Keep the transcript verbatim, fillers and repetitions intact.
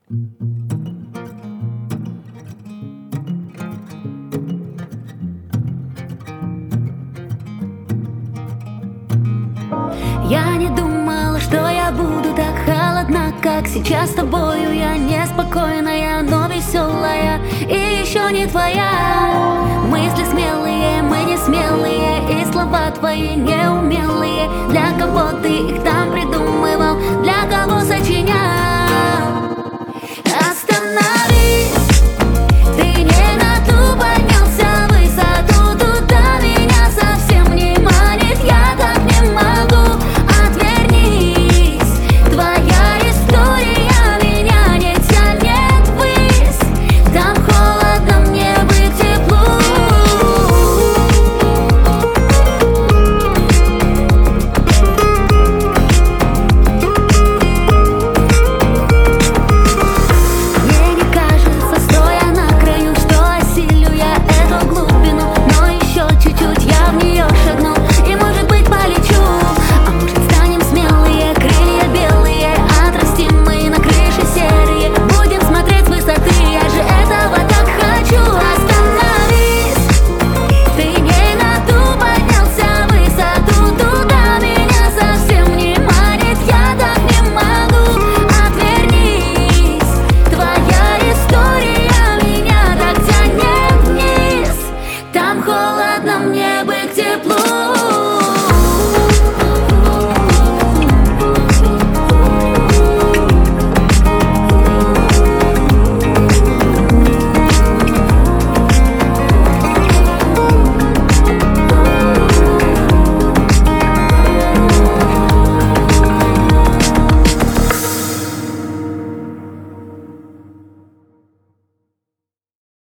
Я не думала, что я буду так холодна, как сейчас с тобою. Я неспокойная, но веселая и еще не твоя. Мысли смелые, мы не смелые, и слова твои неумелые. Для кого ты их так